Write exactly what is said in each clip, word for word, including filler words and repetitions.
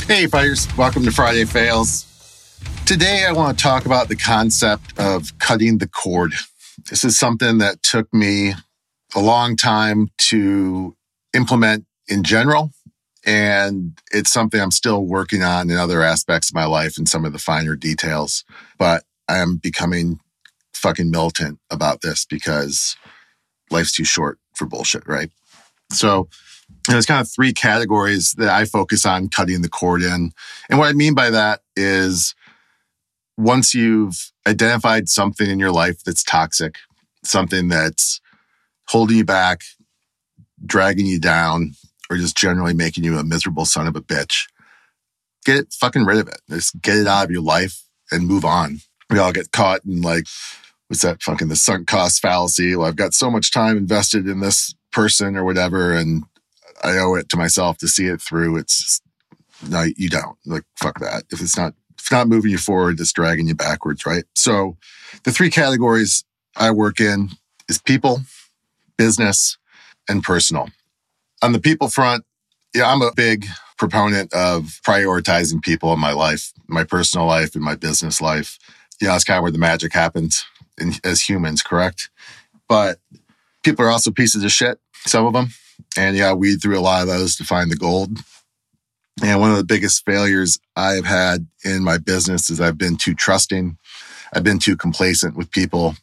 Hey, fighters. Welcome to Friday Fails. Today, I want to talk about the concept of cutting the cord. This is something that took me a long time to implement in general, and it's something I'm still working on in other aspects of my life and some of the finer details. But I am becoming fucking militant about this because life's too short for bullshit, right? So there's kind of three categories that I focus on cutting the cord in. And what I mean by that is once you've identified something in your life that's toxic, something that's holding you back, dragging you down, or just generally making you a miserable son of a bitch, get it fucking rid of it. Just get it out of your life and move on. We all get caught in like, what's that fucking, the sunk cost fallacy? Well, I've got so much time invested in this person or whatever, and I owe it to myself to see it through. It's just, no, you don't. Like, fuck that. If it's not, if it's not moving you forward, it's dragging you backwards, right? So the three categories I work in is people, business, and personal. On the people front, yeah, I'm a big proponent of prioritizing people in my life, my personal life and my business life. You know, that's kind of where the magic happens in, as humans, correct? But people are also pieces of shit, some of them. And yeah, weed through a lot of those to find the gold. And one of the biggest failures I've had in my business is I've been too trusting. I've been too complacent with people.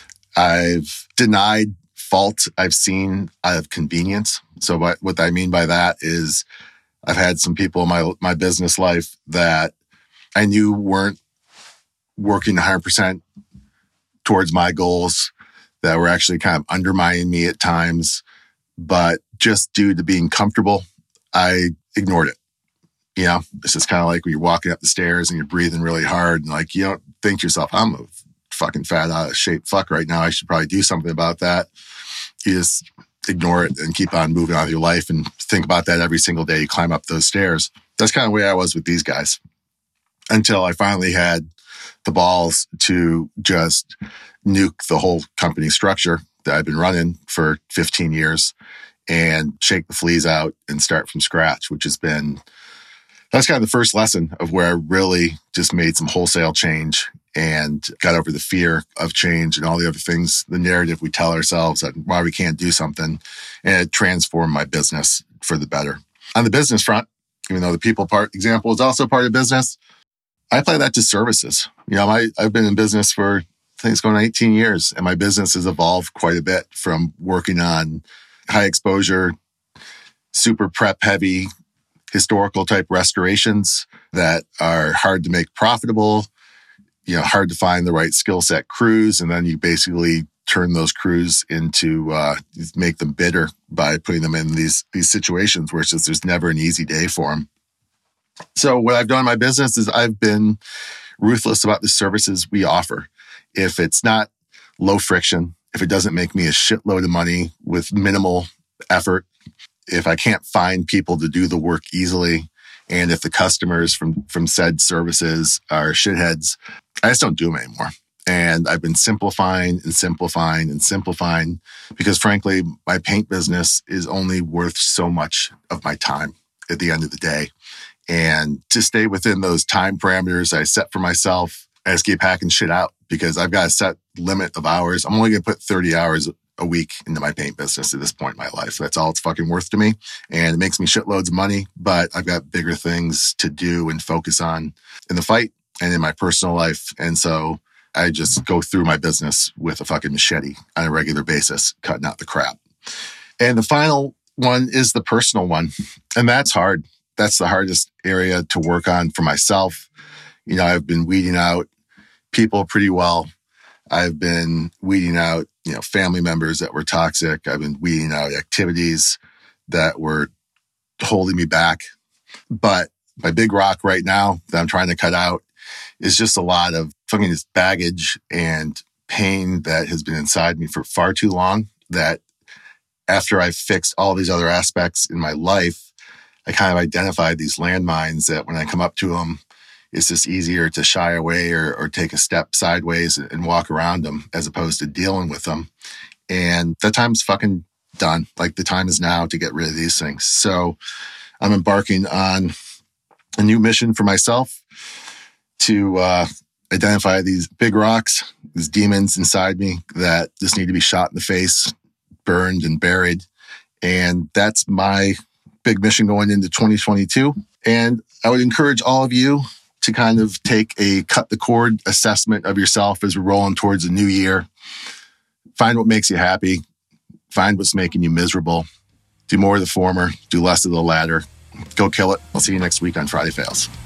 I've denied fault I've seen out of convenience. So what, what I mean by that is I've had some people in my, my business life that I knew weren't working one hundred percent towards my goals, that were actually kind of undermining me at times. But just due to being comfortable, I ignored it. You know, it's just kind of like when you're walking up the stairs and you're breathing really hard and like, you don't think to yourself, I'm a fucking fat out of shape fuck right now. I should probably do something about that. You just ignore it and keep on moving on with your life and think about that every single day you climb up those stairs. That's kind of the way I was with these guys until I finally had the balls to just nuke the whole company structure that I've been running for fifteen years and shake the fleas out and start from scratch, which has been, that's kind of the first lesson of where I really just made some wholesale change and got over the fear of change and all the other things, the narrative we tell ourselves that why we can't do something, and it transformed my business for the better. On the business front, even though the people part example is also part of business, I apply that to services. You know, I, I've been in business for, I think it's going on eighteen years, and my business has evolved quite a bit from working on high exposure, super prep heavy, historical type restorations that are hard to make profitable, you know, hard to find the right skill set crews. And then you basically turn those crews into, uh, make them bitter by putting them in these, these situations where it's just, there's never an easy day for them. So what I've done in my business is I've been ruthless about the services we offer. If it's not low friction, if it doesn't make me a shitload of money with minimal effort, if I can't find people to do the work easily, and if the customers from, from said services are shitheads, I just don't do them anymore. And I've been simplifying and simplifying and simplifying because frankly, my paint business is only worth so much of my time at the end of the day. And to stay within those time parameters I set for myself, I just keep hacking shit out because I've got a set limit of hours. I'm only going to put thirty hours a week into my paint business at this point in my life. That's all it's fucking worth to me. And it makes me shitloads of money, but I've got bigger things to do and focus on in the fight and in my personal life. And so I just go through my business with a fucking machete on a regular basis, cutting out the crap. And the final one is the personal one. And that's hard. That's the hardest area to work on for myself. You know, I've been weeding out people pretty well. I've been weeding out, you know, family members that were toxic. I've been weeding out activities that were holding me back. But my big rock right now that I'm trying to cut out is just a lot of fucking this baggage and pain that has been inside me for far too long, that after I've fixed all these other aspects in my life, I kind of identified these landmines that when I come up to them, it's just easier to shy away or, or take a step sideways and walk around them as opposed to dealing with them. And that time's fucking done. Like the time is now to get rid of these things. So I'm embarking on a new mission for myself to uh, identify these big rocks, these demons inside me that just need to be shot in the face, burned and buried. And that's my big mission going into twenty twenty-two. And I would encourage all of you to kind of take a cut the cord assessment of yourself as we're rolling towards a new year. Find what makes you happy. Find what's making you miserable. Do more of the former, do less of the latter. Go kill it. I'll see you next week on Friday Fails.